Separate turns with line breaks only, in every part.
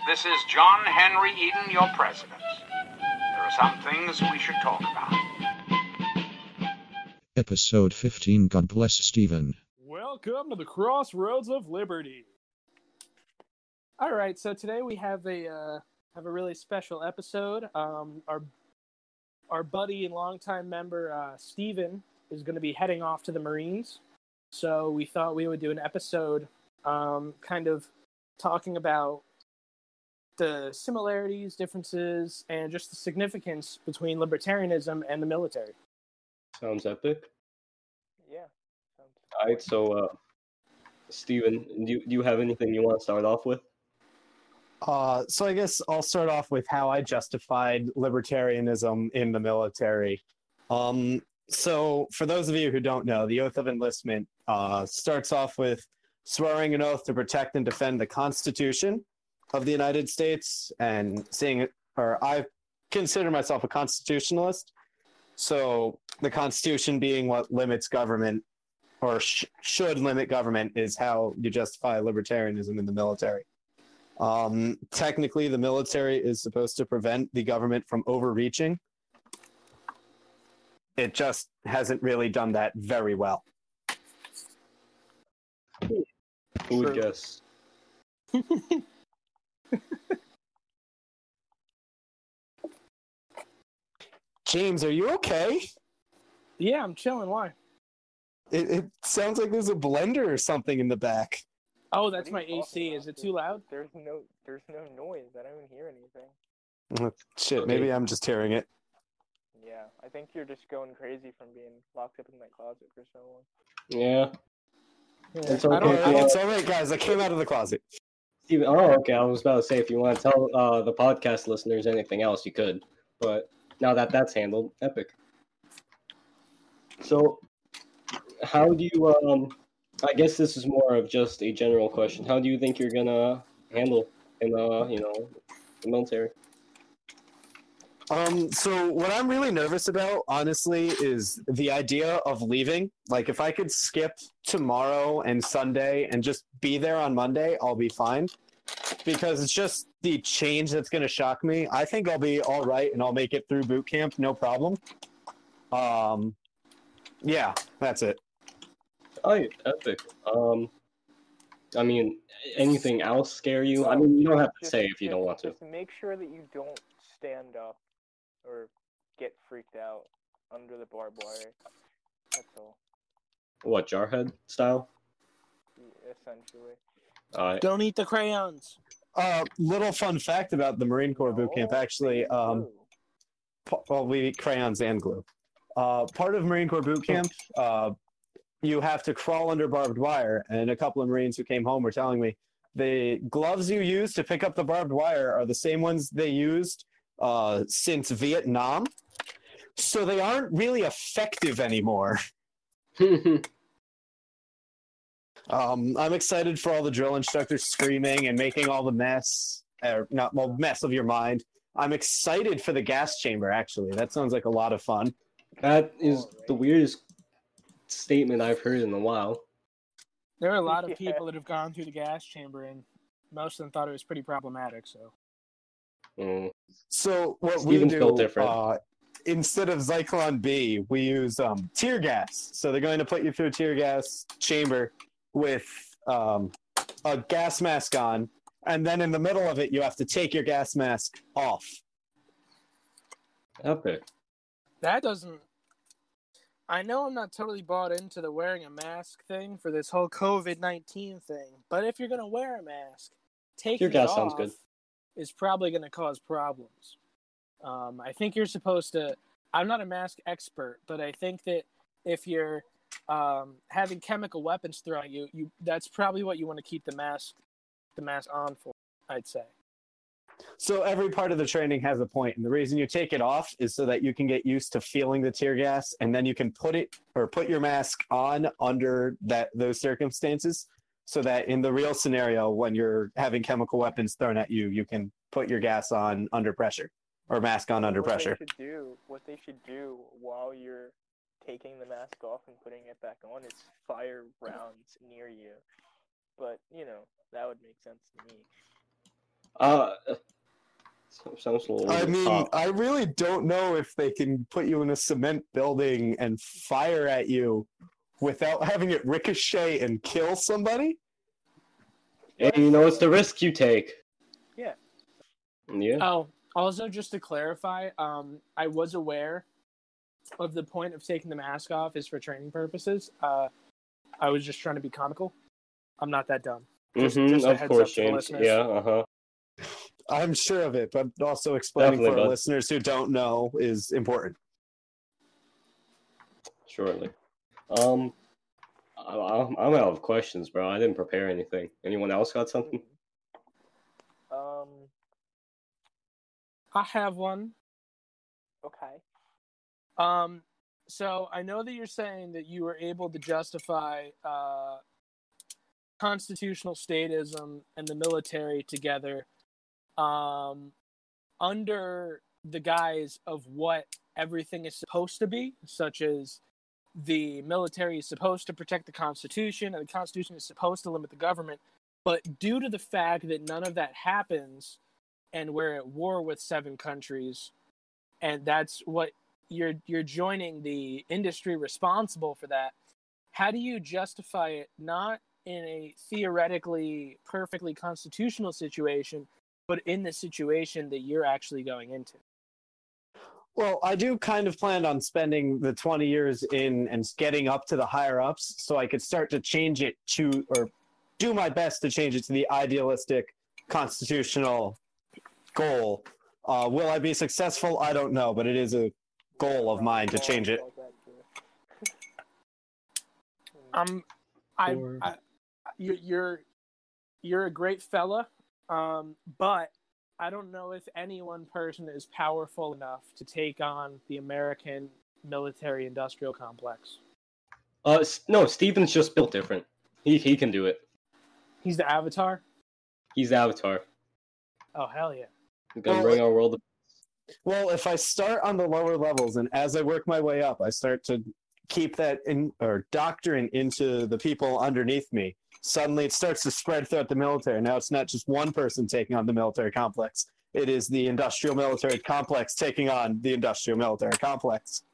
This is John Henry Eden, your president. There are some things we should talk about.
Episode 15. God bless Stephen.
Welcome to the Crossroads of Liberty. All right, so today we have a really special episode. Our buddy and longtime member Stephen is going to be heading off to the Marines, so we thought we would do an episode, kind of talking about the similarities, differences, and just the significance between libertarianism and the military.
Sounds epic.
Yeah.
All right, so Steven, do you have anything you want to start off with?
So I guess I'll start off with how I justified libertarianism in the military. So for those of you who don't know, the Oath of Enlistment starts off with swearing an oath to protect and defend the Constitution of the United States, and I consider myself a constitutionalist. So the Constitution being what limits government, or should limit government, is how you justify libertarianism in the military. Technically, the military is supposed to prevent the government from overreaching. It just hasn't really done that very well.
Who would guess?
James, are you okay?
Yeah, I'm chilling. Why?
It sounds like there's a blender or something in the back.
Oh, that's my AC. Is it too loud?
There's no noise. I don't even hear anything.
Oh, shit,
Okay.
maybe I'm just hearing it.
Yeah, I think you're just going crazy from being locked up in that closet for so long.
Yeah. It's
I don't-
okay.
It's all right, guys. I came out of the closet.
Steven, okay. I was about to say, if you want to tell the podcast listeners anything else, you could. But now that that's handled, epic. So, how do you, I guess this is more of just a general question. How do you think you're gonna handle in, the military?
So what I'm really nervous about, honestly, is the idea of leaving. Like, if I could skip tomorrow and Sunday and just be there on Monday, I'll be fine. Because it's just the change that's going to shock me. I think I'll be all right and I'll make it through boot camp, no problem. Yeah, that's it.
Oh, epic. I mean, anything else scare you? I mean, you don't have to say if you don't want to.
Just make sure that you don't stand up or get freaked out under the barbed wire. That's all.
What, Jarhead style?
Essentially.
Don't eat the crayons.
Little fun fact about the Marine Corps boot camp, actually. Well, we eat crayons and glue. Part of Marine Corps boot camp, you have to crawl under barbed wire, and a couple of Marines who came home were telling me the gloves you use to pick up the barbed wire are the same ones they used since Vietnam, so they aren't really effective anymore. I'm excited for all the drill instructors screaming and making all the mess of your mind. I'm excited for the gas chamber, actually. That sounds like a lot of fun.
That is the weirdest statement I've heard in a while.
There are a lot of
Yeah.
people that have gone through the gas chamber, and most of them thought it was pretty problematic. So
So what
Steven's
we
built
do,
different.
instead of Zyklon B, we use tear gas. So they're going to put you through a tear gas chamber with a gas mask on, and then in the middle of it, you have to take your gas mask off.
Epic.
that doesn't. I know I'm not totally bought into the wearing a mask thing for this whole COVID-19 thing, but if you're going to wear a mask, taking
Tear gas
it
sounds
off
good.
is probably going to cause problems. I think you're supposed to. I'm not a mask expert, but I think that if you're having chemical weapons thrown at you, that's probably what you want to keep the mask on for, I'd say.
So every part of the training has a point, and the reason you take it off is so that you can get used to feeling the tear gas, and then you can put your mask on under those circumstances, so that in the real scenario, when you're having chemical weapons thrown at you, you can put your gas on under pressure, or mask on under pressure.
What they should do while you're taking the mask off and putting it back on is fire rounds near you. But, that would make sense to me.
Uh, sounds a little
I mean,
top.
I really don't know if they can put you in a cement building and fire at you without having it ricochet and kill somebody.
Hey, it's the risk you take.
Yeah.
Yeah.
Oh, also just to clarify, I was aware of the point of taking the mask off is for training purposes. I was just trying to be comical. I'm not that dumb. Just a
Of
heads
course,
up to the
James.
listeners.
Yeah.
I'm sure of it, but also explaining
Definitely,
for our
bud.
listeners who don't know is important.
Surely. I'm out of questions, bro. I didn't prepare anything. Anyone else got something?
I have one.
Okay.
So I know that you're saying that you were able to justify constitutional statism and the military together under the guise of what everything is supposed to be, such as the military is supposed to protect the Constitution and the Constitution is supposed to limit the government. But due to the fact that none of that happens and we're at war with 7 countries, and that's what you're joining the industry responsible for that, how do you justify it not in a theoretically perfectly constitutional situation, but in the situation that you're actually going into?
Well, I do kind of plan on spending the 20 years in and getting up to the higher ups so I could start to change it to, or do my best to change it to the idealistic constitutional goal. Will I be successful? I don't know, but it is a goal of mine to change it.
You're a great fella, but I don't know if any one person is powerful enough to take on the American military-industrial complex.
No, Steven's just built different. He can do it.
He's the Avatar?
He's the Avatar.
Oh, hell yeah.
He's gonna bring our world.
Well, if I start on the lower levels and as I work my way up, I start to keep that doctrine into the people underneath me. Suddenly it starts to spread throughout the military. Now it's not just one person taking on the military complex. It is the industrial military complex taking on the industrial military complex.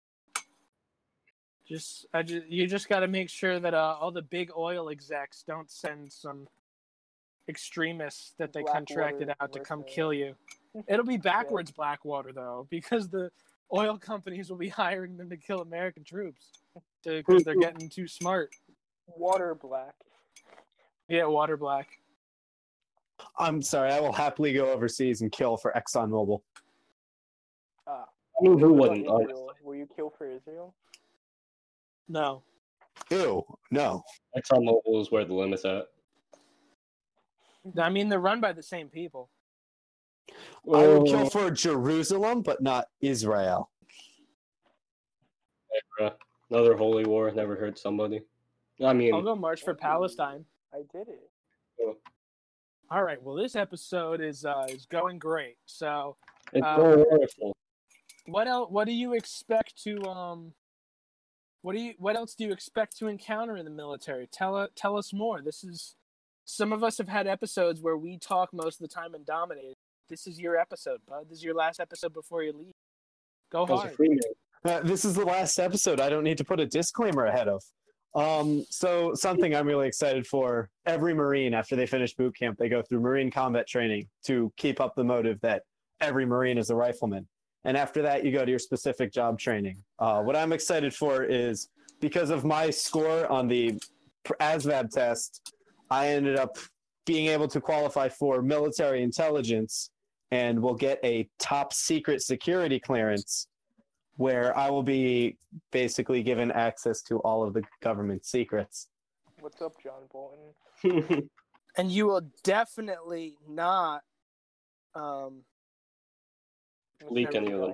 You just got to make sure that all the big oil execs don't send some extremists that they contracted out to come kill you. It'll be backwards Blackwater, though, because the oil companies will be hiring them to kill American troops because they're getting too smart.
Water black.
Yeah, water black.
I'm sorry, I will happily go overseas and kill for ExxonMobil.
I mean, who wouldn't?
Will you kill for Israel?
No.
Ew, no.
ExxonMobil is where the limit's at.
I mean, they're run by the same people.
I would kill for Jerusalem, but not Israel.
Another holy war. Never hurt somebody. I mean,
I'll go march for Palestine.
I did it.
All right. Well, this episode is going great. So
it's so wonderful.
What else? What do you expect to What else do you expect to encounter in the military? Tell us more. Some of us have had episodes where we talk most of the time and dominate. This is your episode, bud. This is your last episode before you leave. Go hard.
This is the last episode. I don't need to put a disclaimer ahead of. So something I'm really excited for. Every Marine, after they finish boot camp, they go through Marine combat training to keep up the motive that every Marine is a rifleman. And after that, you go to your specific job training. What I'm excited for is because of my score on the ASVAB test, I ended up being able to qualify for military intelligence and will get a top secret security clearance where I will be basically given access to all of the government secrets.
What's up, John Bolton?
And you will definitely not
leak any of them.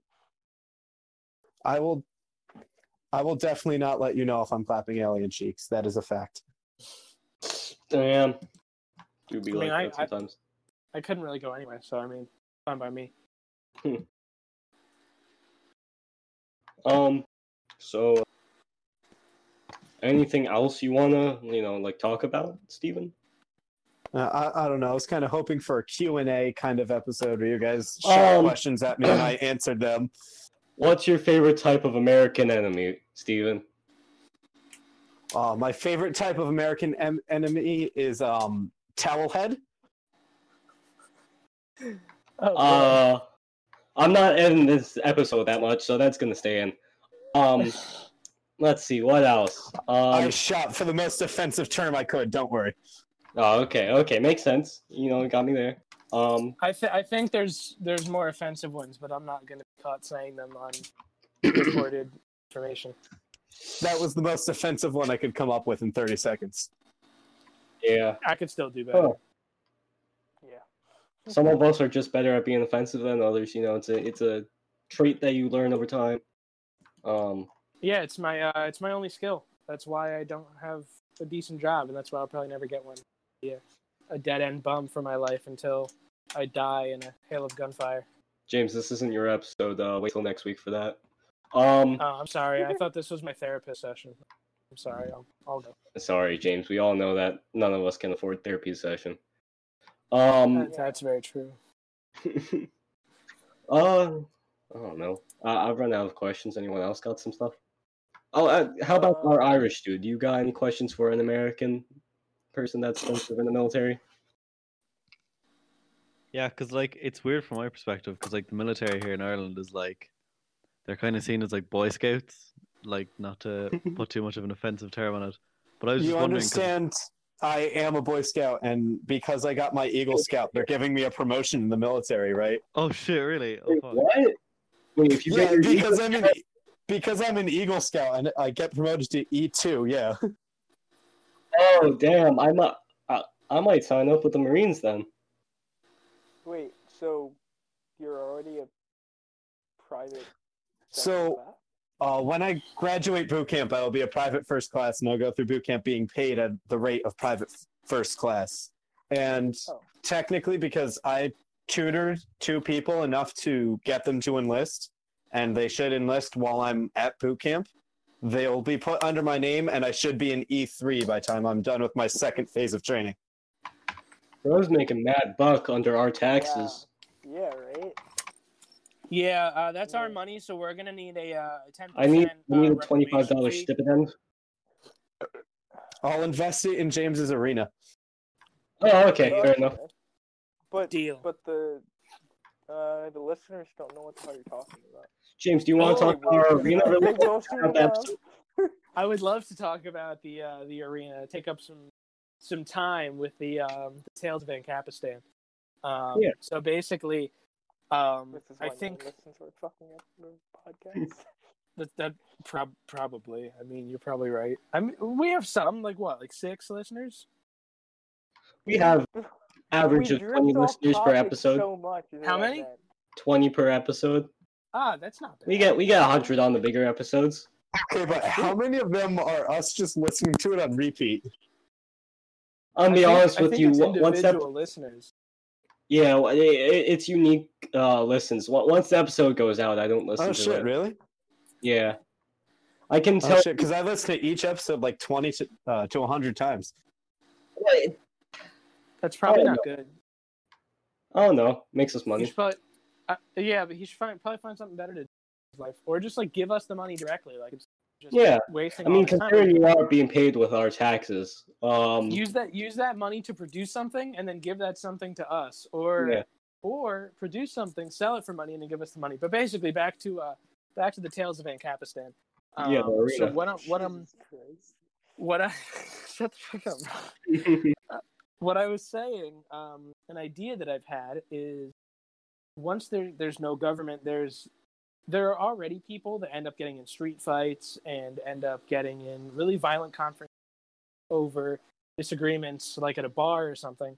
I will definitely not let you know if I'm clapping alien cheeks. That is a fact.
Damn. Do be that sometimes.
I couldn't really go anyway, so I mean, fine by me.
So anything else you wanna, talk about, Steven?
I don't know. I was kind of hoping for a Q&A kind of episode where you guys shot questions at me and I answered them.
What's your favorite type of American enemy, Steven?
My favorite type of American enemy is Towelhead.
I'm not in this episode that much, so that's gonna stay in. Let's see, what else?
I shot for the most offensive term I could. Don't worry.
Oh, okay, makes sense. You know, it got me there.
I think there's more offensive ones, but I'm not gonna be caught saying them on recorded information.
That was the most offensive one I could come up with in 30 seconds.
Yeah.
I could still do better.
Oh.
Yeah.
Some of us are just better at being offensive than others. You know, it's a trait that you learn over time.
Yeah, it's my only skill. That's why I don't have a decent job, and that's why I'll probably never get one. Yeah, a dead end bum for my life until I die in a hail of gunfire.
James, this isn't your episode. Wait till next week for that.
Oh, I'm sorry. I thought this was my therapist session. I'm sorry. I'll go.
Sorry, James. We all know that none of us can afford therapy session.
That's very true.
I don't know. I've run out of questions. Anyone else got some stuff? Oh, how about our Irish dude? Do you got any questions for an American person that's sensitive in the military?
Yeah, because like it's weird from my perspective, because like the military here in Ireland is like they're kind of seen as like Boy Scouts, like not to put too much of an offensive term on it. But I was just wondering.
Understand? I am a Boy Scout, and because I got my Eagle Scout, they're giving me a promotion in the military, right?
Oh shit! Really? Oh, fuck.
What? Wait, if you get your
because I'm an Eagle Scout and I get promoted to E2, yeah.
Oh damn! I might sign up with the Marines then.
Wait, so you're already a private?
So, when I graduate boot camp, I will be a private first class, and I'll go through boot camp being paid at the rate of private first class. And technically, because I tutored 2 people enough to get them to enlist, and they should enlist while I'm at boot camp, they'll be put under my name, and I should be an E3 by the time I'm done with my second phase of training.
Bro's making mad buck under our taxes.
Yeah, right?
Yeah, that's our money, so we're gonna need a 10%.
I need a $25
reclamation fee.
stipend.
I'll invest it in James's arena.
Oh, okay, fair enough.
But
Deal.
But the listeners don't know what the hell you're talking about.
James, do you want to talk about our arena really quick?
I would love to talk about the arena. Take up some time with the Tales of Ancapistan.
Yeah.
So basically,
This is
I
why
think
no one listens to our fucking podcast.
that probably. I mean, you're probably right. I mean, we have some like 6 listeners.
We have average
We
of 20
drift off
listeners per
topic
episode.
So much, is
How
what I
many?
meant.
20 per episode.
That's not bad.
We get 100 on the bigger episodes.
Okay, but how many of them are us just listening to it on repeat?
I'll be honest with you.
It's
Once
individual listeners.
yeah, it's unique listens. Once the episode goes out, I don't listen
Oh
to
shit,
it.
really?
Yeah, I can
Oh
tell.
shit, because I listen to each episode like 20 to 100 times.
That's probably
I
not
don't
good.
I don't know. Makes us
He
money.
should probably, yeah, but he should probably find something better to do in his life, or just like give us the money directly. Like it's just
Yeah,
wasting.
I mean,
all the time.
considering you are being paid with our taxes,
use that money to produce something, and then give that something to us, or
Yeah.
or produce something, sell it for money, and then give us the money. But basically, back to the Tales of Ancapistan.
Yeah, the arena.
So
Jesus Christ.
what I shut the fuck up. What I was saying, an idea that I've had is once there's no government, there are already people that end up getting in street fights and end up getting in really violent confrontations over disagreements, like at a bar or something.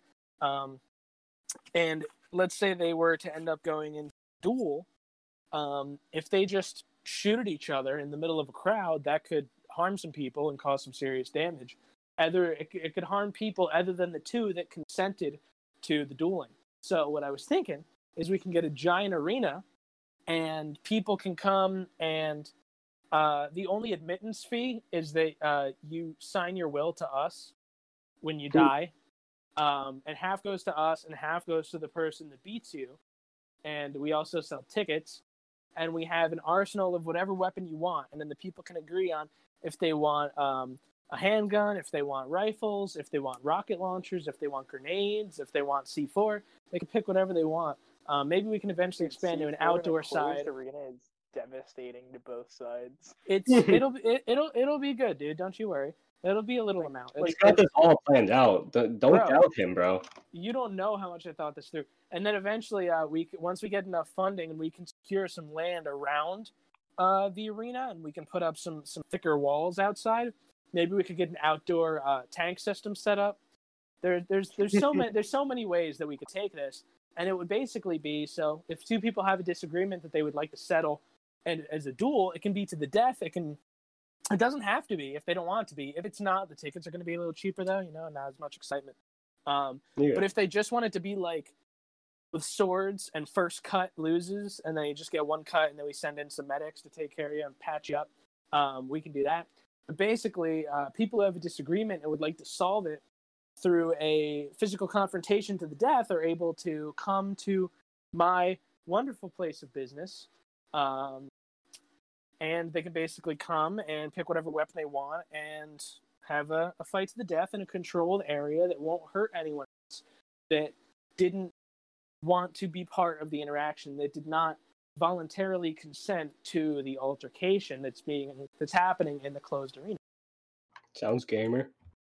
And let's say they were to end up going in duel. If they just shoot at each other in the middle of a crowd, that could harm some people and cause some serious damage. It could harm people other than the 2 that consented to the dueling. So what I was thinking is we can get a giant arena, and people can come, and the only admittance fee is that you sign your will to us when you die, and half goes to us, and half goes to the person that beats you. And we also sell tickets, and we have an arsenal of whatever weapon you want, and then the people can agree on if they want a handgun, if they want rifles, if they want rocket launchers, if they want grenades, if they want C4. They can pick whatever they want. Maybe we can eventually expand to an outdoor side.
Arena is devastating to both sides.
It'll be good, dude. Don't you worry. It'll be a little amount.
He's got this all planned out. Don't doubt him, bro.
You don't know how much I thought this through. And then eventually, once we get enough funding and we can secure some land around the arena, and we can put up some thicker walls outside. Maybe we could get an outdoor tank system set up. There's so many ways that we could take this, and it would basically be, so if two people have a disagreement that they would like to settle, and as a duel, it can be to the death. It doesn't have to be if they don't want it to be. If it's not, the tickets are going to be a little cheaper though. Not as much excitement. But if they just want it to be like with swords, and first cut loses, and then you just get one cut, and then we send in some medics to take care of you and patch you up, we can do that. But basically, people who have a disagreement and would like to solve it through a physical confrontation to the death are able to come to my wonderful place of business, and they can basically come and pick whatever weapon they want and have a fight to the death in a controlled area that won't hurt anyone else, that didn't want to be part of the interaction, that did not voluntarily consent to the altercation that's happening in the closed arena.
Sounds gamer.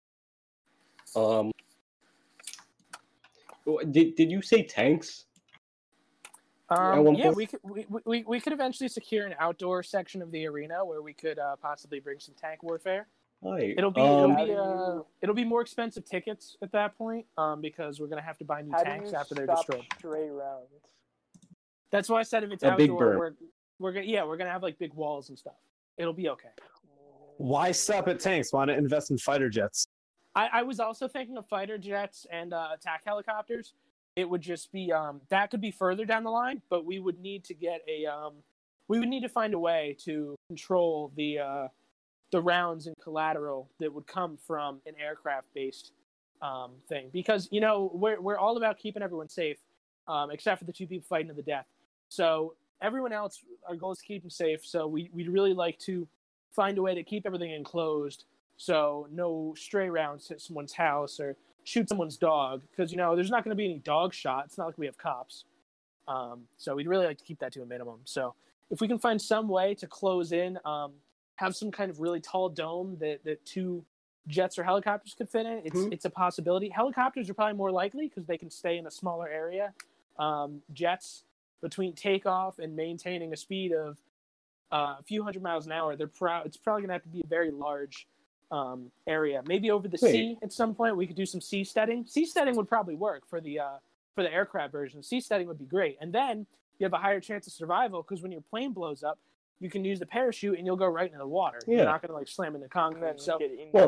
Did you say tanks?
Yeah, we could eventually secure an outdoor section of the arena where we could possibly bring some tank warfare.
Right.
It'll be more expensive tickets at that point, because we're gonna have to buy new tanks after they're destroyed.
Stray rounds.
That's why I said if it's outdoor, we're gonna have like big walls and stuff. It'll be okay.
Why stop at tanks? Why not invest in fighter jets?
I was also thinking of fighter jets and attack helicopters. It would just be that could be further down the line, but we would need to get we would need to find a way to control the rounds and collateral that would come from an aircraft-based thing, because we're all about keeping everyone safe, except for the two people fighting to the death. So everyone else, our goal is to keep them safe. So we'd really like to find a way to keep everything enclosed, so no stray rounds hit someone's house or shoot someone's dog, because there's not going to be any dog shot. It's not like we have cops. So we'd really like to keep that to a minimum. So if we can find some way to close in, have some kind of really tall dome that two jets or helicopters could fit in, it's a possibility. Helicopters are probably more likely because they can stay in a smaller area. Jets, between takeoff and maintaining a speed of a few hundred miles an hour, it's probably going to have to be a very large area. Maybe over the sea at some point we could do some seasteading. Seasteading would probably work for the aircraft version. Seasteading would be great, and then you have a higher chance of survival because when your plane blows up, you can use the parachute and you'll go right into the water. Yeah. You're not going to slam into concrete. So,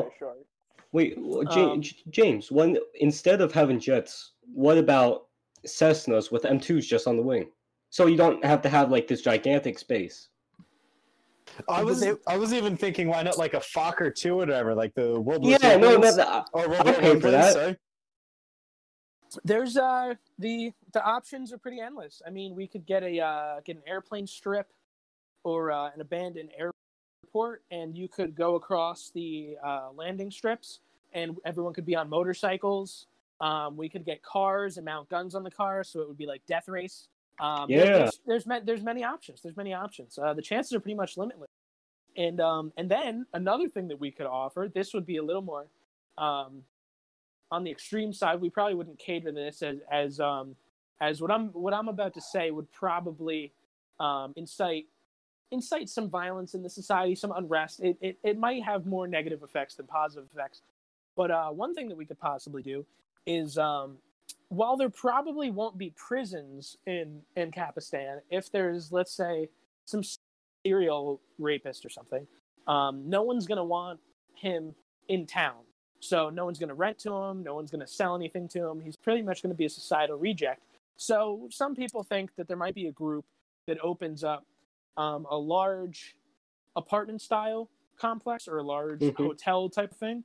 James, instead of having jets, what about Cessnas with M2s just on the wing? So you don't have to have like this gigantic space.
I was even thinking, why not like a Fokker 2 or whatever, like the World War
II. Yeah, no,
I'll
pay for that.
Sorry.
There's the options are pretty endless. I mean, we could get an airplane strip or an abandoned airport, and you could go across the landing strips, and everyone could be on motorcycles. We could get cars and mount guns on the cars, so it would be like Death Race. There's many options. The chances are pretty much limitless. And then another thing that we could offer, this would be a little more on the extreme side. We probably wouldn't cater this as what I'm about to say would probably incite some violence in the society, some unrest. It might have more negative effects than positive effects. But one thing that we could possibly do is, while there probably won't be prisons in Kapistan, if there's, let's say, some serial rapist or something, no one's going to want him in town. So no one's going to rent to him. No one's going to sell anything to him. He's pretty much going to be a societal reject. So some people think that there might be a group that opens up a large apartment-style complex or a large hotel type of thing,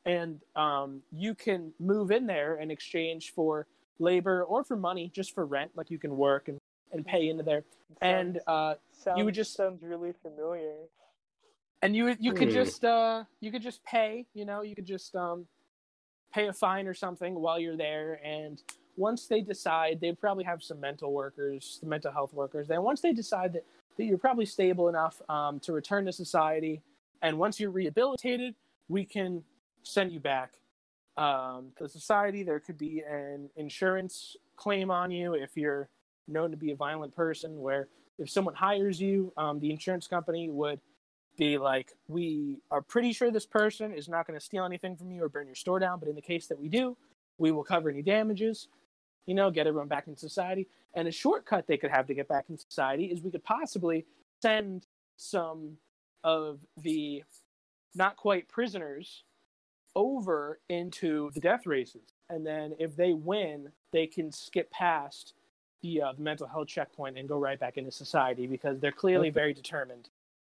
and you can move in there in exchange for labor or for money, just for rent. Like you can work and pay into there, and you would just
sounds really familiar.
and you could just pay, you could just pay a fine or something while you're there, and once they decide, they'd probably have some mental health workers. Then once they decide that you're probably stable enough to return to society, and once you're rehabilitated, we can send you back to society. There could be an insurance claim on you if you're known to be a violent person, where if someone hires you, the insurance company would be like, we are pretty sure this person is not going to steal anything from you or burn your store down, but in the case that we do, we will cover any damages, get everyone back into society. And a shortcut they could have to get back in society is we could possibly send some of the not quite prisoners over into the death races. And then if they win, they can skip past the mental health checkpoint and go right back into society, because they're clearly very determined.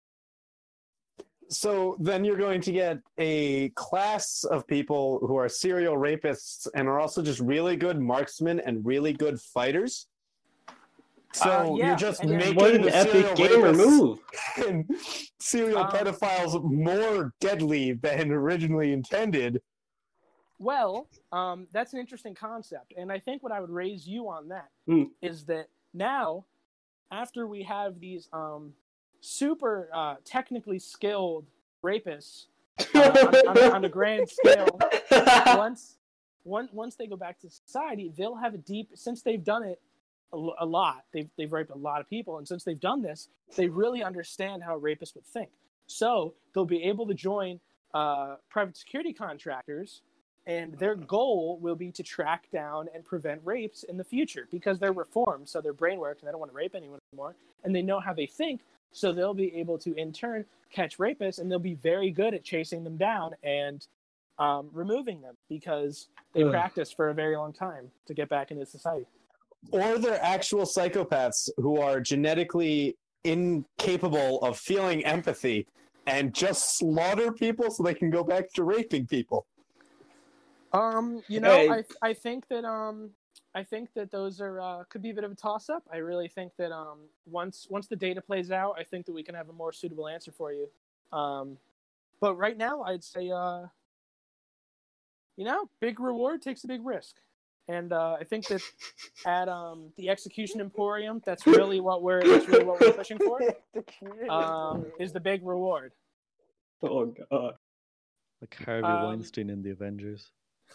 So then you're going to get a class of people who are serial rapists and are also just really good marksmen and really good fighters. So
yeah,
you're just
and
making
What an
the
epic
serial
gamer
rapists
move!
and serial pedophiles more deadly than originally intended.
Well, that's an interesting concept. And I think what I would raise you on that is that now, after we have these super technically skilled rapists on a grand scale, once they go back to society, they'll have since they've done it a lot, they've raped a lot of people, and since they've done this, they really understand how a rapist would think. So they'll be able to join private security contractors, and their goal will be to track down and prevent rapes in the future, because they're reformed, so their brain works and they don't want to rape anyone anymore, and they know how they think. So they'll be able to, in turn, catch rapists, and they'll be very good at chasing them down and removing them, because they practiced for a very long time to get back into society.
Or they're actual psychopaths who are genetically incapable of feeling empathy and just slaughter people so they can go back to raping people.
I think that those are could be a bit of a toss-up. I really think that once the data plays out, I think that we can have a more suitable answer for you. But right now, I'd say big reward takes a big risk, and I think that at the Execution Emporium, that's really what we're pushing for. Is the big reward.
Oh god!
Like Harvey Weinstein in the Avengers.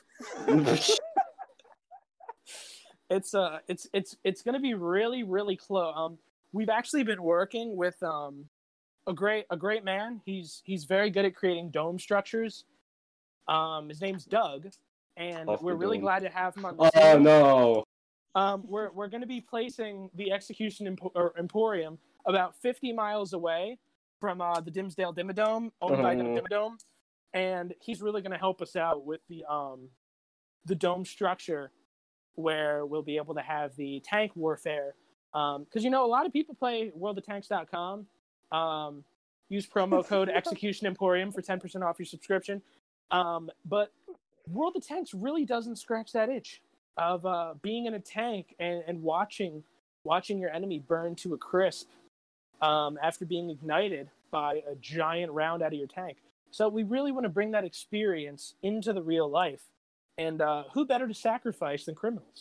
It's going to be really, really close. We've actually been working with a great man. He's very good at creating dome structures. His name's Doug, and we're really glad to have him on the team.
Oh no!
We're going to be placing the Execution Emporium about 50 miles away from the Dimsdale Dimmadome, owned by the Dimmadome, and he's really going to help us out with the dome structure, where we'll be able to have the tank warfare. Because, a lot of people play worldoftanks.com. Use promo code Execution Emporium for 10% off your subscription. But World of Tanks really doesn't scratch that itch of being in a tank and watching your enemy burn to a crisp after being ignited by a giant round out of your tank. So we really want to bring that experience into the real life. And who better to sacrifice than criminals?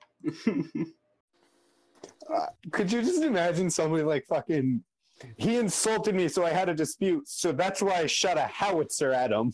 Could you just imagine somebody like fucking... He insulted me, so I had a dispute, so that's why I shot a howitzer at him.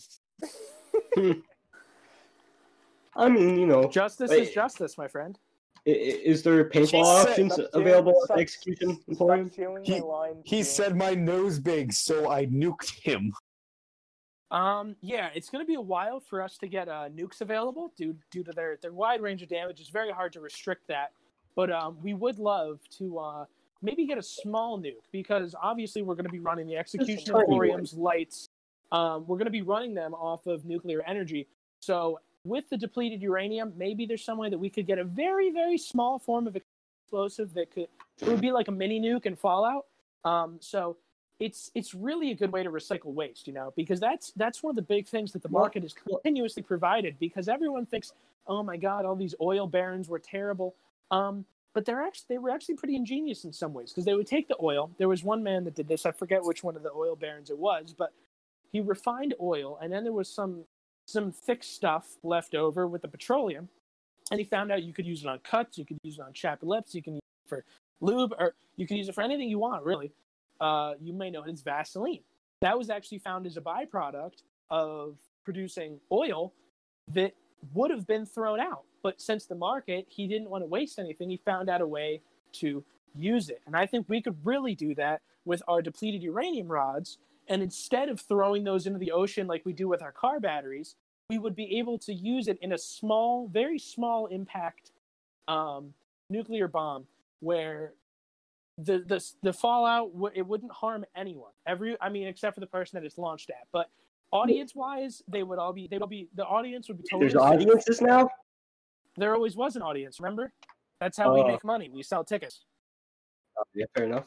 I mean,
Justice is justice, my friend.
Is there paintball options available at the Execution Emporium?
He said my nose big, so I nuked him.
Yeah, it's going to be a while for us to get nukes available due to their wide range of damage. It's very hard to restrict that, but we would love to maybe get a small nuke, because obviously we're going to be running the Execution Emporium's lights. We're going to be running them off of nuclear energy. So with the depleted uranium, maybe there's some way that we could get a very, very small form of explosive it would be like a mini nuke in Fallout. So it's really a good way to recycle waste, because that's one of the big things that the market is continuously provided, because everyone thinks, oh my God, all these oil barons were terrible. But they were actually pretty ingenious in some ways, because they would take the oil. There was one man that did this. I forget which one of the oil barons it was, but he refined oil, and then there was some thick stuff left over with the petroleum, and he found out you could use it on cuts, you could use it on chapped lips, you can use it for lube, or you can use it for anything you want, really. You may know it's Vaseline. That was actually found as a byproduct of producing oil that would have been thrown out. But since the market, he didn't want to waste anything, he found out a way to use it. And I think we could really do that with our depleted uranium rods. And instead of throwing those into the ocean like we do with our car batteries, we would be able to use it in a small, very small impact nuclear bomb where the fallout, it wouldn't harm anyone. Except for the person that it's launched at. But audience-wise, the audience would be totally
There's audiences now?
There always was an audience, remember? That's how we make money. We sell tickets.
Yeah, fair enough.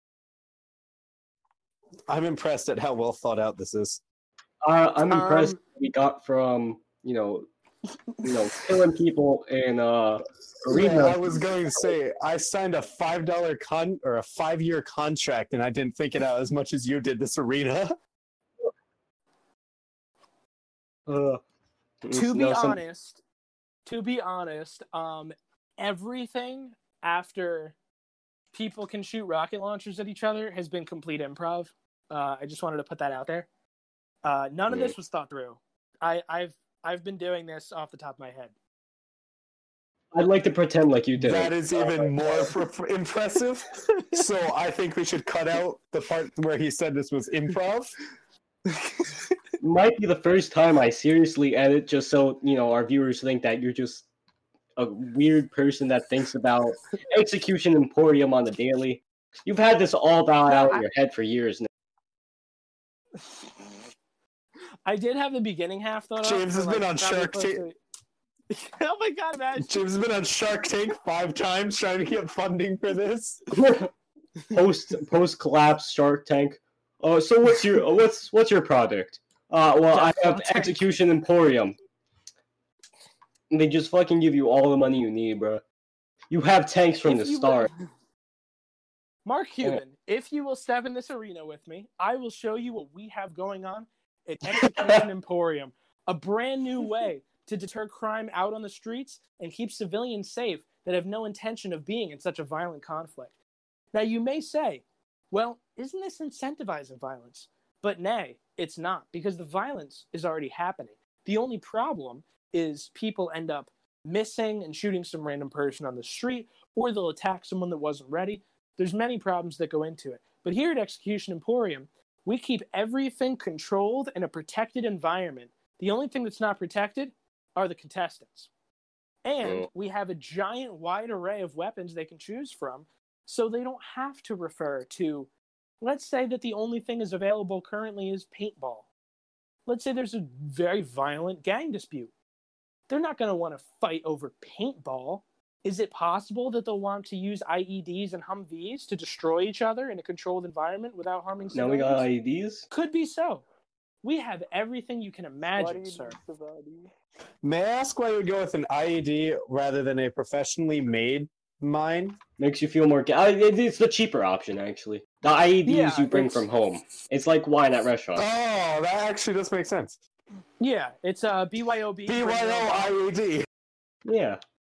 I'm impressed at how well thought out this is.
I'm impressed we got from, killing people in arena.
Yeah, I was going to say, I signed a $5 or a 5-year contract, and I didn't think it out as much as you did this arena.
To be honest, everything after people can shoot rocket launchers at each other has been complete improv. I just wanted to put that out there. None of this was thought through. I've been doing this off the top of my head.
I'd like to pretend like you did.
That is even more impressive. So I think we should cut out the part where he said this was improv.
Might be the first time I seriously edit, just so our viewers think that you're just a weird person that thinks about Execution Emporium on the daily. You've had this all down out in your head for years now.
I did have the beginning half thought.
James has been on Shark Tank.
Oh my God, man!
James has been on Shark Tank 5 times trying to get funding for this.
Post collapse Shark Tank. So what's your product? Well, I have Execution Emporium. And they just fucking give you all the money you need, bro. You have tanks from the start.
Mark Cuban, if you will step in this arena with me, I will show you what we have going on at Execution Emporium. A brand new way to deter crime out on the streets and keep civilians safe that have no intention of being in such a violent conflict. Now, you may say, well, isn't this incentivizing violence? But nay, it's not, because the violence is already happening. The only problem is people end up missing and shooting some random person on the street, or they'll attack someone that wasn't ready. There's many problems that go into it. But here at Execution Emporium, we keep everything controlled in a protected environment. The only thing that's not protected are the contestants. And we have a giant wide array of weapons they can choose from, so they don't have to refer to, let's say that the only thing is available currently is paintball. Let's say there's a very violent gang dispute. They're not going to want to fight over paintball. Is it possible that they'll want to use IEDs and Humvees to destroy each other in a controlled environment without harming civilians?
Now we got IEDs?
Could be so. We have everything you can imagine, sir.
May I ask why you would go with an IED rather than a professionally made mine?
Makes you feel more... It's the cheaper option, actually. The IEDs you bring from home. It's like wine at restaurants.
Oh, that actually does make sense.
Yeah, it's a BYOB.
BYO IED.
Yeah.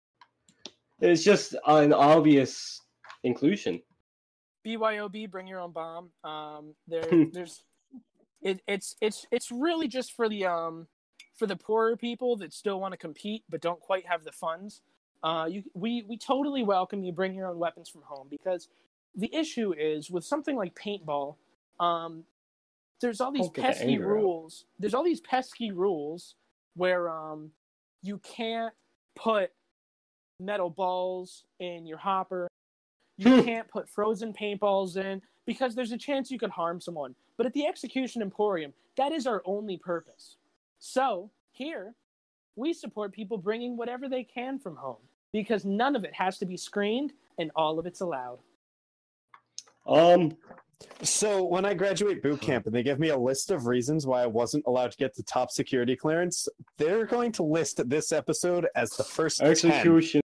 It's just an obvious inclusion.
BYOB, bring your own bomb. It's really just for the poorer people that still want to compete but don't quite have the funds. We totally welcome you bring your own weapons from home, because the issue is with something like paintball, there's all these pesky rules. There's all these pesky rules where you can't put metal balls in your hopper. You can't put frozen paintballs in, because there's a chance you could harm someone. But at the Execution Emporium, that is our only purpose. So, here, we support people bringing whatever they can from home, because none of it has to be screened, and all of it's allowed.
So when I graduate boot camp and they give me a list of reasons why I wasn't allowed to get the top security clearance, they're going to list this episode as the first 10.
Execution.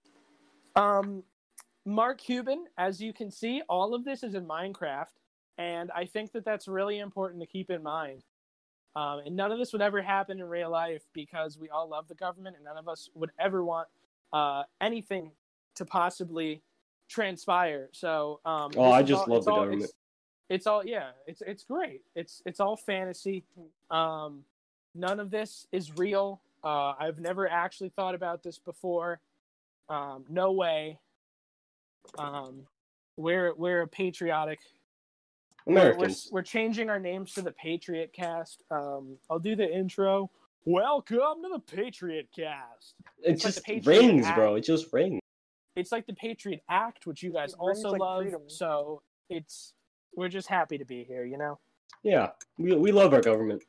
Mark Cuban, as you can see, all of this is in Minecraft, and I think that that's really important to keep in mind. And none of this would ever happen in real life because we all love the government, and none of us would ever want anything to possibly transpire. So,
I just love the government.
It's all it's great. It's all fantasy. None of this is real. I've never actually thought about this before. No way. We're a patriotic.
Americans.
We're changing our names to the Patriot Cast. I'll do the intro. Welcome to the Patriot Cast.
It
It's like
just
the Patriot
rings,
Act.
bro. It just rings.
It's like the Patriot Act, which you guys
It rings
also
like
love.
freedom.
So we're just happy to be here, you know?
Yeah, we love our government.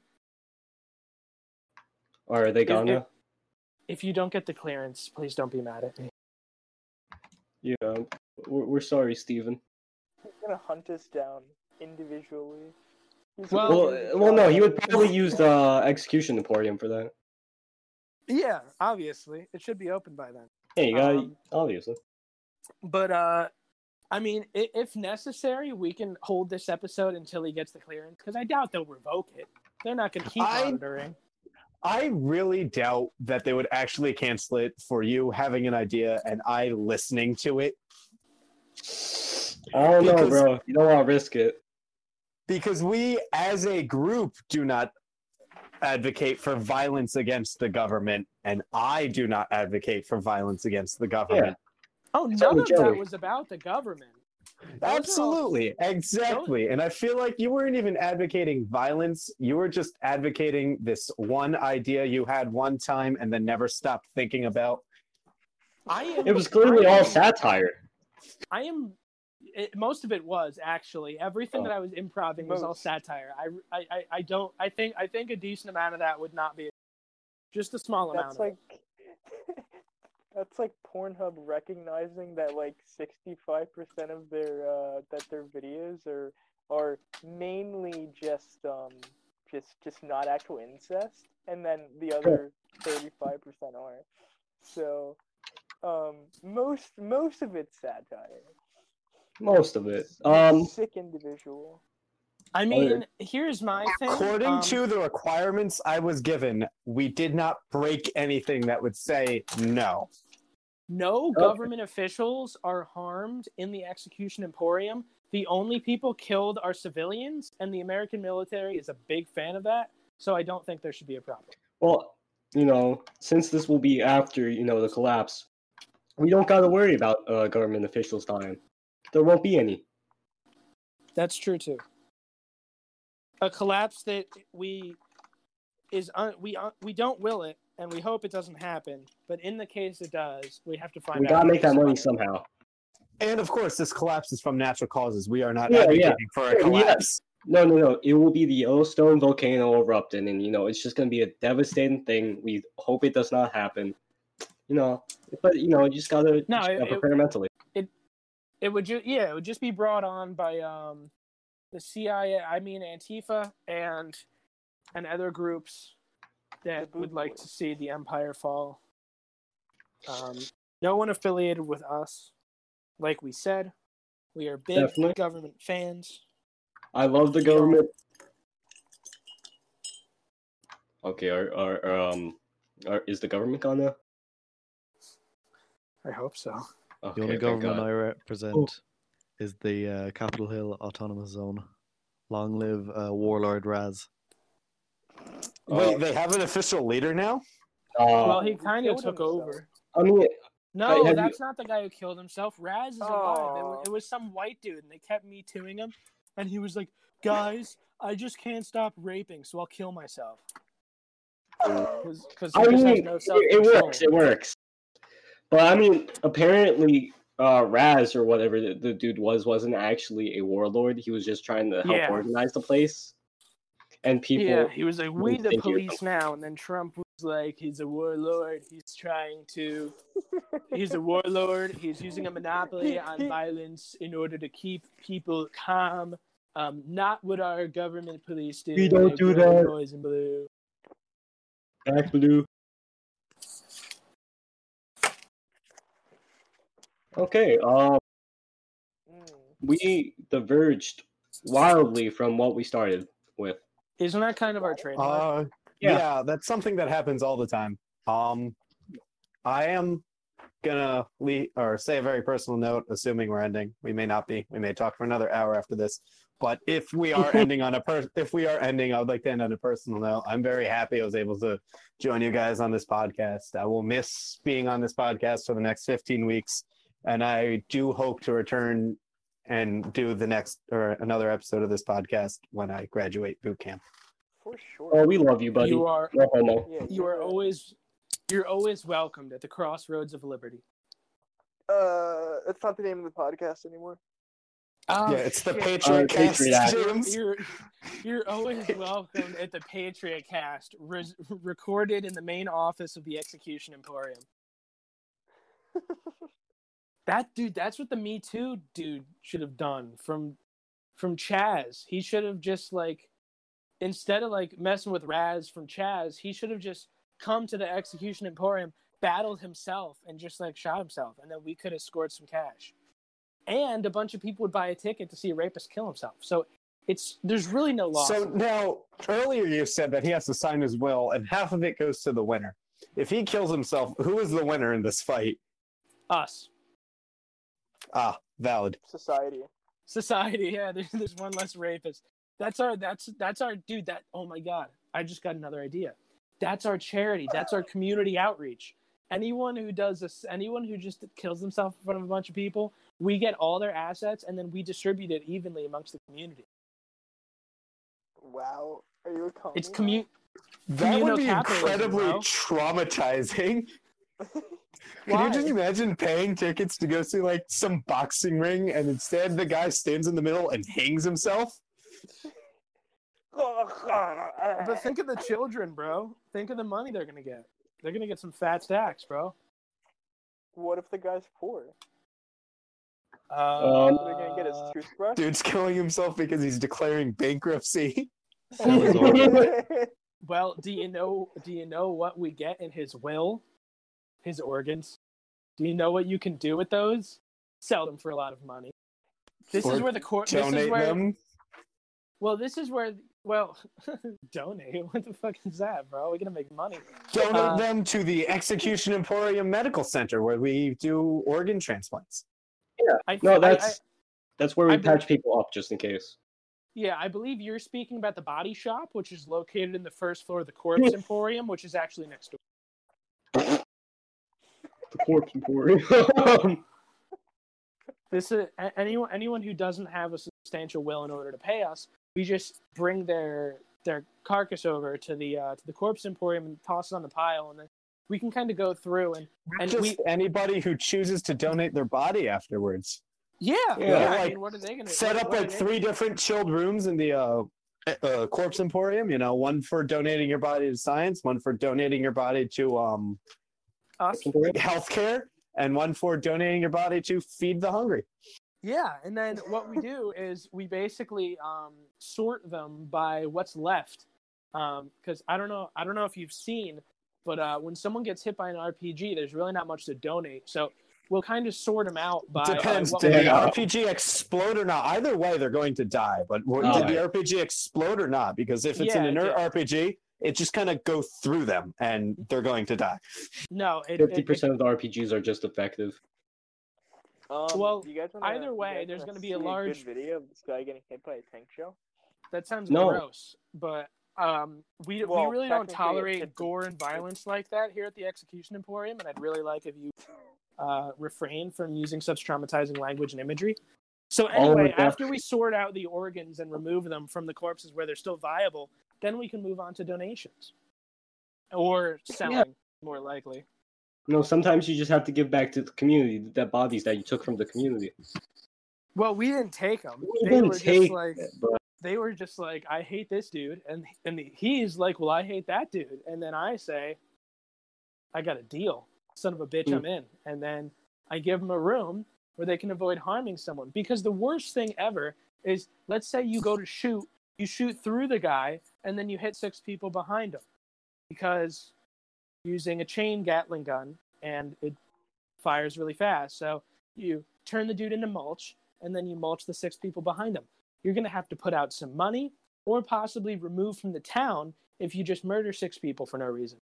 Are they gone now?
If you don't get the clearance, please don't be mad at me.
Yeah, we're sorry, Steven.
He's gonna hunt us down individually. He's
Well-
gonna
Well,
do the
well, no,
job
he would
of-
probably use the execution emporium for that.
Yeah, obviously. It should be open by then.
Yeah, you got
Um,
obviously.
But, I mean, if necessary, we can hold this episode until he gets the clearance, because I doubt they'll revoke it. They're not going to keep monitoring.
I really doubt that they would actually cancel it for you having an idea and I listening to it.
I don't know,
because-
bro. You don't want to risk it.
Because we, as a group, do not advocate for violence against the government, and I do not advocate for violence against the government.
Oh,
It's
none
only
of that
Joey.
was about the government.
Absolutely, exactly. And I feel like you weren't even advocating violence. You were just advocating this one idea you had one time and then never stopped thinking about.
It was clearly all satire.
Most of it was actually everything that I was improving was all
Most.
satire. I think a decent amount of that would not be just a small amount.
That's like that's like Pornhub recognizing that like 65% of their videos are mainly just not actual incest, and then the other 35% are. So most of it's satire.
Most of it.
Sick individual.
I mean, here's my thing.
According to the requirements I was given, we did not break anything that would say no.
No government officials are harmed in the execution emporium. The only people killed are civilians, and the American military is a big fan of that. So I don't think there should be a problem.
Well, since this will be after, the collapse, we don't got to worry about government officials dying. There won't be any.
That's true too. A collapse that we don't will it, and we hope it doesn't happen. But in the case it does, we have to find.
We
out
got to
how
make that money
survive.
somehow.
And of course, this collapse is from natural causes. We are not
Yeah,
advocating for a
Yeah,
collapse.
No. It will be the Yellowstone volcano erupting, and it's just going to be a devastating thing. We hope it does not happen. But you just gotta prepare mentally.
It would just be brought on by the CIA. I mean Antifa and other groups that
The
would
Boot
like
Boys.
to see the empire fall. No one affiliated with us. Like we said, we are big
Definitely.
government fans.
I love the government. Okay, is the government gone now?
I hope so.
The
Okay,
only
thank
government
God.
I represent is the Capitol Hill Autonomous Zone. Long live Warlord Raz.
Wait, they have an official leader now?
Well,
Uh,
he kind of
killed
took
himself.
over.
I mean,
No,
have
that's not the guy who killed himself. Raz is alive.
Oh.
It was some white dude, and they kept me tooing him. And he was like, "Guys, I just can't stop raping, so I'll kill myself." Because he
I
just
mean,
has no
it
self-control.
works. It works. But I mean, apparently, Raz or whatever the dude wasn't actually a warlord. He was just trying to help
Yeah.
organize the place. And people,
Yeah, he was like, "We the
think he was
police now," and then Trump like he's a warlord. He's a warlord. He's using a monopoly on violence in order to keep people calm. Not what our government police do.
We don't
They
do
grow
that.
Poison blue.
Back blue. Okay, we diverged wildly from what we started with.
Isn't that kind of our trademark?
Yeah, that's something that happens all the time. I am gonna say a very personal note, assuming we're ending. We may not be. We may talk for another hour after this. But if we are ending I would like to end on a personal note. I'm very happy I was able to join you guys on this podcast. I will miss being on this podcast for the next 15 weeks, and I do hope to return and do the next or another episode of this podcast when I graduate boot camp.
For sure.
Oh, we love you, buddy.
You are
No homo.
Yeah,
you're always welcomed at the crossroads of liberty.
It's not the name of the podcast anymore.
Oh,
Yeah, it's the
shit.
Patriot Cast,
Patriot Act.
James.
You're always welcome at the Patriot Cast, recorded in the main office of the Execution Emporium. That's what the Me Too dude should have done from Chaz. He should have just instead of messing with Raz from Chaz, he should have just come to the Execution Emporium, battled himself, and just shot himself, and then we could have scored some cash. And a bunch of people would buy a ticket to see a rapist kill himself. So there's really no loss.
So now, earlier you said that he has to sign his will, and half of it goes to the winner. If he kills himself, who is the winner in this fight?
Us.
Ah, valid.
Society.
Yeah, there's one less rapist. That's our dude. Oh my god, I just got another idea. That's our charity. That's our community outreach. Anyone who does this, anyone who just kills themselves in front of a bunch of people, we get all their assets and then we distribute it evenly amongst the community.
Wow. Are you a communist?
It's
That would be
communal-capitalism,
incredibly
bro.
traumatizing. Can
Why?
you just imagine paying tickets to go see some boxing ring, and instead the guy stands in the middle and hangs himself?
But think of the children, bro. Think of the money they're gonna get. They're gonna get some fat stacks, bro.
What if the guy's poor?
Um,
They're gonna get his toothbrush?
Dude's killing himself because he's declaring bankruptcy.
Well, do you know what we get in his will? His organs. Do you know what you can do with those? Sell them for a lot of money. This is where the court.
Donate them.
Well, this is where. Well, donate. What the fuck is that, bro? We're gonna make money.
Donate them to the Execution Emporium Medical Center, where we do organ transplants.
That's where we patch people up just in case.
Yeah, I believe you're speaking about the Body Shop, which is located in the first floor of the Corpse Emporium, which is actually next door.
The Corpse Emporium.
This is anyone who doesn't have a substantial will in order to pay us. We just bring their carcass over to the Corpse Emporium and toss it on the pile, and then we can kind of go through and
anybody who chooses to donate their body afterwards.
Yeah. I mean, what are they gonna
set up 3 different chilled rooms in the Corpse Emporium? One for donating your body to science, one for donating your body to
us
healthcare, and one for donating your body to feed the hungry.
Yeah, and then what we do is we basically sort them by what's left, because I don't know if you've seen, but when someone gets hit by an RPG, there's really not much to donate. So we'll kind of sort them out by
depends.
what
Did
we
the
got.
RPG explode or not? Either way, they're going to die. But did the RPG explode or not? Because if it's an inert RPG, it just kind of go through them and they're going to die.
No,
50% of the RPGs are just effective.
Well,
you guys
either way, there's going to be a large
good video of this guy getting hit by a tank shell.
That sounds
No.
gross, but we
Well,
really don't
technically,
tolerate
it's-
gore and violence like that here at the Execution Emporium, and I'd really like if you refrain from using such traumatizing language and imagery. So anyway, after we sort out the organs and remove them from the corpses where they're still viable, then we can move on to donations or selling, more likely.
No, sometimes you just have to give back to the community the bodies that you took from the community.
Well, we didn't take them. They were just like, I hate this dude, and he's like, well, I hate that dude, and then I say, I got a deal. Son of a bitch, I'm in. And then I give them a room where they can avoid harming someone. Because the worst thing ever is, let's say you go to shoot, you shoot through the guy, and then you hit 6 people behind him. Because using a chain Gatling gun, and it fires really fast. So you turn the dude into mulch, and then you mulch the 6 people behind him. You're going to have to put out some money, or possibly remove from the town if you just murder 6 people for no reason.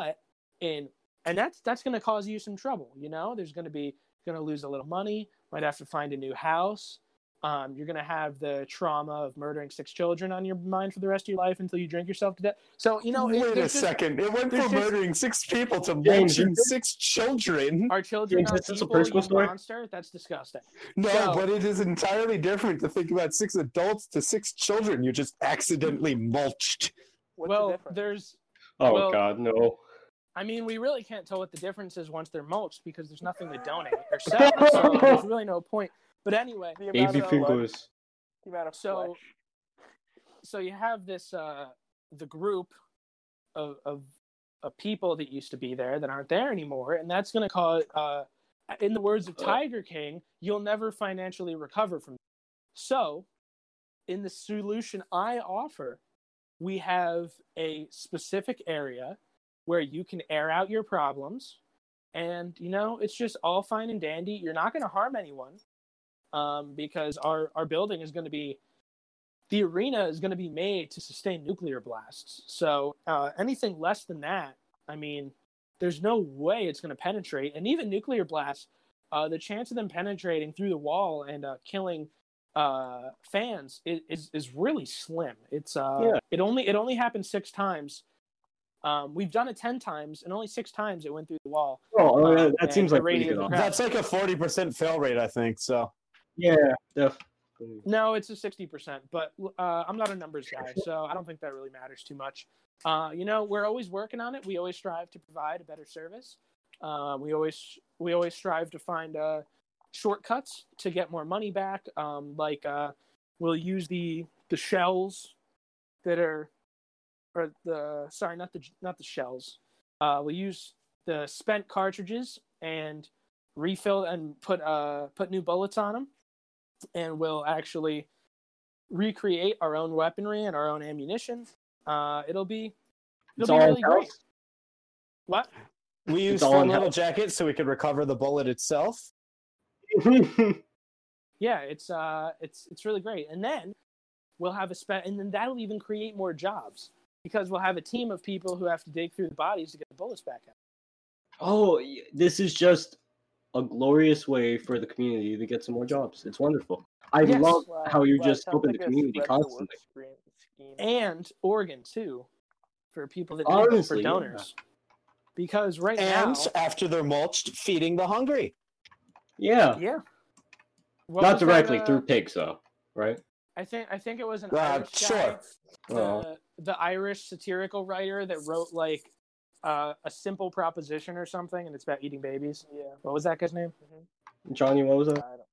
And that's going to cause you some trouble, you know? There's going to lose a little money, might have to find a new house. You're going to have the trauma of murdering 6 children on your mind for the rest of your life until you drink yourself to death. So, you know,
wait a second. It went from murdering 6 people to
James,
mulching 6 children.
Are children
James,
not
is this a
evil,
personal
you
story?
monster? That's disgusting.
No,
So-
but it is entirely different to think about 6 adults to 6 children you just accidentally mulched.
What's the
Well,
difference?
there's...
Oh
Well-
God, no.
I mean, we really can't tell what the difference is once they're mulched because there's nothing to donate or sell. So there's really no point. But anyway,
The amount
Baby
of blood,
fingers.
the amount of
So-
flesh.
so you have this the group of people that used to be there that aren't there anymore, and that's going to cause, in the words of Tiger King, you'll never financially recover from it. So, in the solution I offer, we have a specific area where you can air out your problems, and you know it's just all fine and dandy. You're not going to harm anyone, because our building is going to be, the arena is going to be made to sustain nuclear blasts. So anything less than that, I mean, there's no way it's going to penetrate. And even nuclear blasts, the chance of them penetrating through the wall and killing fans is really slim. It's it only happened 6 times. We've done it 10 times, and only 6 times it went through the wall.
Oh, that
and
seems
the
like pretty
radios
good
are
odds.
crap.
That's like a 40% fail rate, I think. So
Yeah, definitely.
No, it's a 60%, but I'm not a numbers guy, so I don't think that really matters too much. You know, we're always working on it. We always strive to provide a better service. We always strive to find shortcuts to get more money back. We'll use the shells that are, or the sorry, not the shells. We'll use the spent cartridges and refill and put new bullets on them. And we'll actually recreate our own weaponry and our own ammunition. It'll be really great. What?
we use
all
Full
in
Metal
health.
Jacket so we could recover the bullet itself.
Yeah, it's really great. And then we'll have and then that'll even create more jobs because we'll have a team of people who have to dig through the bodies to get the bullets back out.
Oh, this is just a glorious way for the community to get some more jobs. It's wonderful. I
Yes.
love
Wow,
how you're
wow,
just
sounds
helping
like
the
a
community
spread the work
constantly.
scheme.
And Oregon too, for people that need them, for
Honestly, yeah.
donors. Because right
And
now,
after they're mulched, feeding the hungry.
Yeah,
yeah. What
not
was that,
directly through pigs though, right?
I think it was an Irish
sure.
guy, the Irish satirical writer that wrote like a simple proposition or something, and it's about eating babies.
Yeah.
What was that guy's name?
Johnny, what was
I
that?
don't-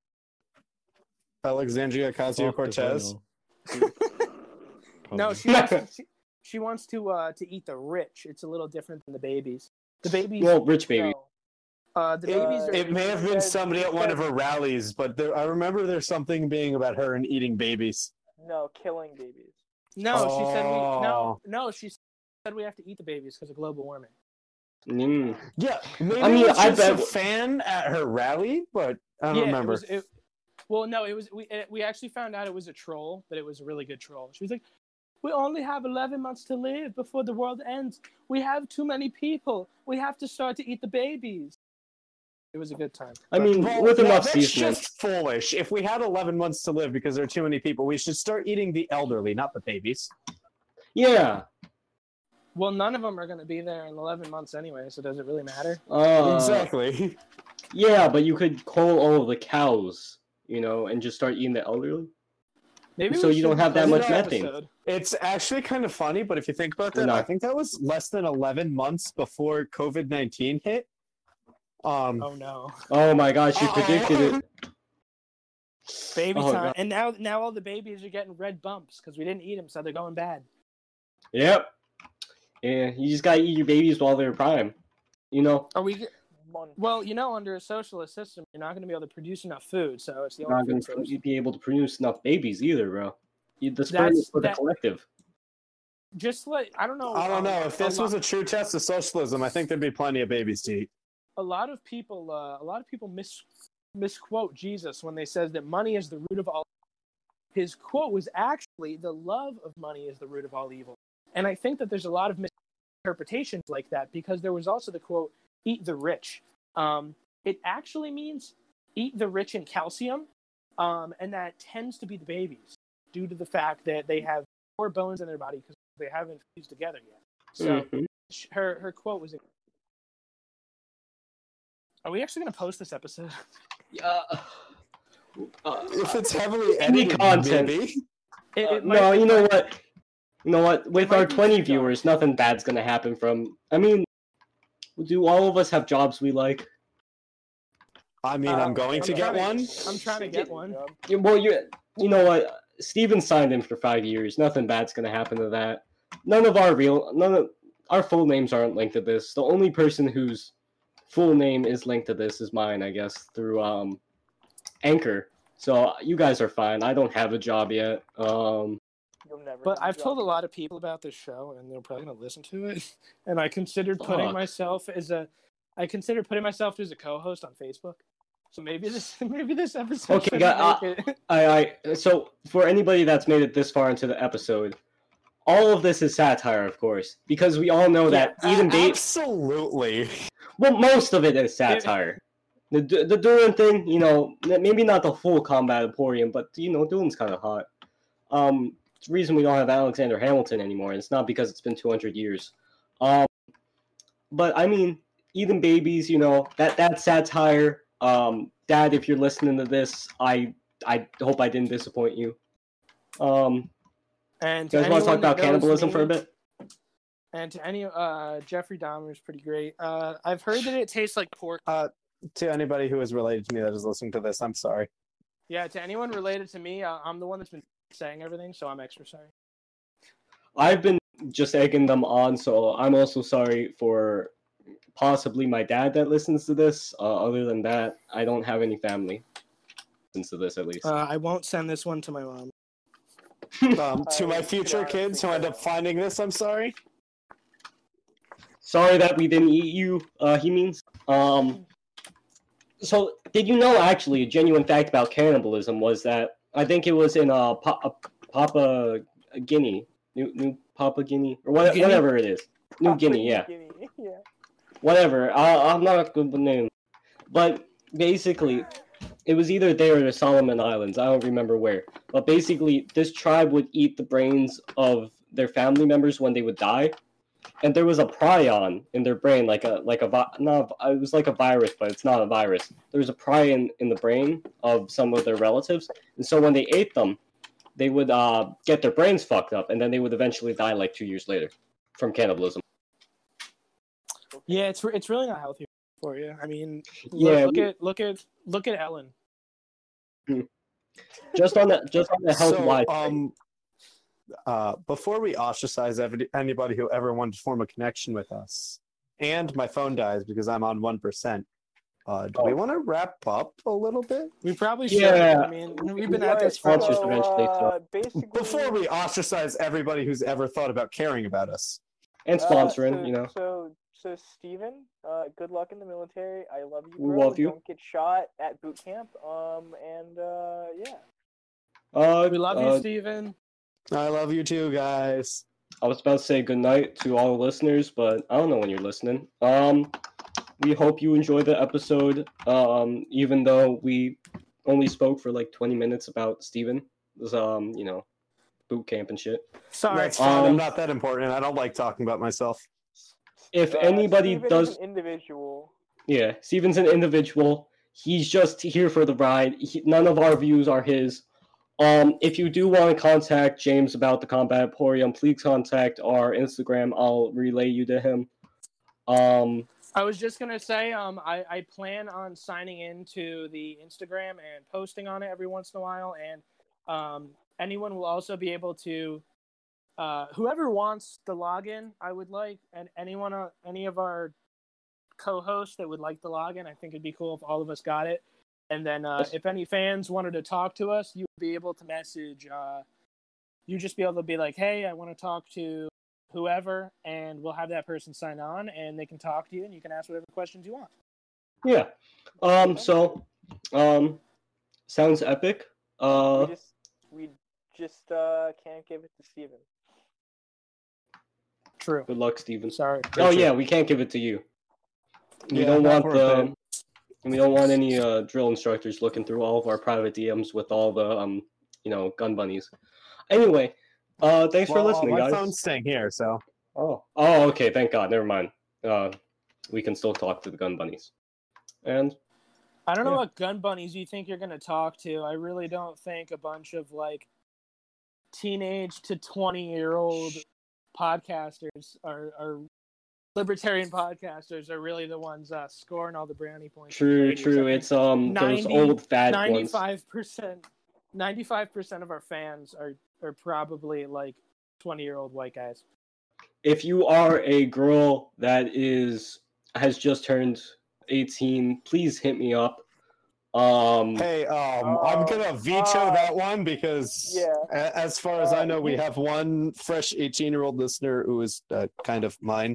Alexandria
Fuck if I
Ocasio-Cortez.
know.
No,
Probably.
she wants to eat the rich. It's a little different than the babies. The babies,
Well, rich baby.
No.
the babies are.
It may have been somebody at one of her rallies, but I remember there's something being about her and eating babies.
No, killing babies.
No, she said
Oh.
no. She said we have to eat the babies because of global warming.
Mm.
Yeah, maybe
I mean,
it was
I
just a
bet-
fan at her rally, but I don't remember.
Well, no, it was. We actually found out it was a troll, but it was a really good troll. She was like, "We only have 11 months to live before the world ends. We have too many people. We have to start to eat the babies." It was a good time.
I mean,
Well,
with
yeah,
enough
that's
seasoning.
just foolish. If we had 11 months to live because there are too many people, we should start eating the elderly, not the babies.
Yeah.
Well, none of them are going to be there in 11 months anyway, so does it really matter?
Exactly.
Yeah, but you could cull all of the cows, you know, and just start eating the elderly.
Maybe
So
we
you don't
should
have that
post
much
an
methane.
episode.
It's actually kind of funny, but if you think about that,
No.
I think that was less than 11 months before COVID-19 hit.
Oh no,
Oh my gosh, you predicted it.
baby
Oh,
time!
God.
And now all the babies are getting red bumps because we didn't eat them, so they're going bad.
Yep. Yeah, you just gotta eat your babies while they're prime. You know,
Are we?
Months.
Well, under a socialist system, you're not going to be able to produce enough food, so it's the
you're not
only
going
food source.
to be able to produce enough babies either, bro. The sperm is for the collective.
Just like I don't know.
I don't know. If this was a true test of socialism, I think there'd be plenty of babies to eat.
A lot of people misquote Jesus when they says that money is the root of all. His quote was actually, "The love of money is the root of all evil," and I think that there's a lot of misinterpretations like that because there was also the quote, "Eat the rich." It actually means eat the rich in calcium, and that tends to be the babies due to the fact that they have more bones in their body because they haven't fused together yet. So her quote was. Are we actually going to post this episode?
Yeah.
If it's heavily
Any
edited,
content.
maybe.
No, you know what? You know what? With our 20 viewers, nothing bad's gonna happen from. I mean, do all of us have jobs we like?
I mean, I'm going to get one.
I'm trying to get one.
Yeah, well, you know what? Steven signed in for 5 years. Nothing bad's gonna happen to that. None of our full names aren't linked to this. The only person whose full name is linked to this is mine, I guess, through Anchor. So you guys are fine. I don't have a job yet.
You'll never.
But I've told a lot of people about this show, and they're probably gonna listen to it. And I considered putting myself as a co-host on Facebook. So maybe this episode.
Okay, so for anybody that's made it this far into the episode, all of this is satire, of course, because we all know that even
absolutely.
Well, most of it is satire. The Doolin thing, maybe not the full Combat Emporium, but Doolin's kind of hot. It's the reason we don't have Alexander Hamilton anymore, and it's not because it's been 200 years. But I mean, even babies, that's satire. Dad, if you're listening to this, I hope I didn't disappoint you.
And
you guys want to talk about cannibalism for a bit?
And to any Jeffrey Dahmer is pretty great. I've heard that it tastes like pork.
To anybody who is related to me that is listening to this, I'm sorry.
Yeah, to anyone related to me, I'm the one that's been saying everything, so I'm extra sorry.
I've been just egging them on, so I'm also sorry for possibly my dad that listens to this. Other than that, I don't have any family listens to this, at least.
I won't send this one to my mom.
To my future kids who end up finding this, I'm sorry.
Sorry that we didn't eat you, he means. So, did you know, actually, a genuine fact about cannibalism was that, I think it was in Papua Guinea, New Papua Guinea, or whatever it is. New Guinea, yeah. Whatever, I'm not good with names. But, basically, it was either there or the Solomon Islands, I don't remember where. But basically, this tribe would eat the brains of their family members when they would die. And there was a prion in their brain, it was like a virus, but it's not a virus. There was a prion in the brain of some of their relatives, and so when they ate them, they would get their brains fucked up, and then they would eventually die like 2 years later from cannibalism.
Yeah, it's really not healthy for you. I mean, look at Ellen.
Just on the health-wise.
Before we ostracize anybody who ever wanted to form a connection with us, and my phone dies because I'm on 1%, do we want to wrap up a little bit?
We probably should.
Yeah.
I mean, we've been at this for
basically,
before we ostracize everybody who's ever thought about caring about us.
And sponsoring,
So Steven, good luck in the military. I love you,
We
bro.
love you.
Don't get shot at boot camp. Yeah.
we love you, Steven.
I love you too, guys.
I was about to say goodnight to all the listeners, but I don't know when you're listening. We hope you enjoyed the episode, even though we only spoke for like 20 minutes about Steven. It was, boot camp and shit.
Sorry.
That's fine. I'm not that important. I don't like talking about myself.
If anybody
Steven
does...
is an individual.
Yeah, Steven's an individual. He's just here for the ride. None of our views are his. If you do want to contact James about the Combat Emporium, please contact our Instagram. I'll relay you to him.
I was just gonna say, I plan on signing into the Instagram and posting on it every once in a while, and anyone will also be able to, whoever wants the login, I would like, and any of our co-hosts that would like the login. I think it'd be cool if all of us got it. And then if any fans wanted to talk to us, you would be able to message. You'd just be able to be like, hey, I want to talk to whoever, and we'll have that person sign on, and they can talk to you, and you can ask whatever questions you want.
Yeah. Sounds epic.
We just can't give it to Steven.
True.
Good luck, Steven.
Sorry.
Oh yeah, we can't give it to you. We
Yeah,
don't
not
want
for a bit.
we don't want any drill instructors looking through all of our private DMs with all the gun bunnies. Anyway, thanks for listening,
my
guys.
phone's staying here, so
Oh, okay. Thank God. Never mind. We can still talk to the gun bunnies. And
I don't know
Yeah.
what gun bunnies you think you're going to talk to. I really don't think a bunch of like teenage to 20-year-old podcasters are libertarian podcasters are really the ones scoring all the brownie points.
true.
Ladies. I think
It's those old fat ones.
95% of our fans are probably like 20-year-old white guys.
If you are a girl that has just turned 18, please hit me up.
hey, I'm gonna veto that one because,
Yeah.
as far as I know, we have one fresh 18-year-old listener who is kind of mine.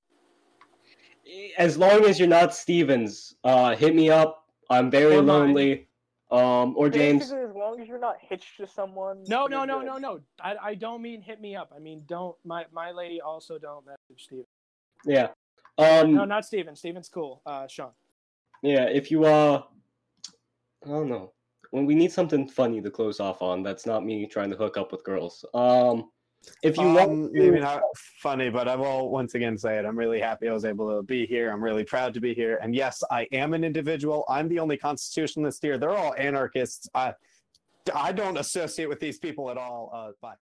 As long as you're not Stevens, hit me up. I'm very
Or mine.
lonely. Or James.
Basically, as long as you're not hitched to someone.
No.
you're good.
I don't mean hit me up. I mean don't my lady also don't message Steven.
Yeah.
No, not Steven. Steven's cool. Sean.
Yeah, if you I don't know. When we need something funny to close off on, that's not me trying to hook up with girls. If you want
maybe not funny, but I will once again say it. I'm really happy I was able to be here. I'm really proud to be here. And yes, I am an individual. I'm the only constitutionalist here. They're all anarchists. I don't associate with these people at all. Bye.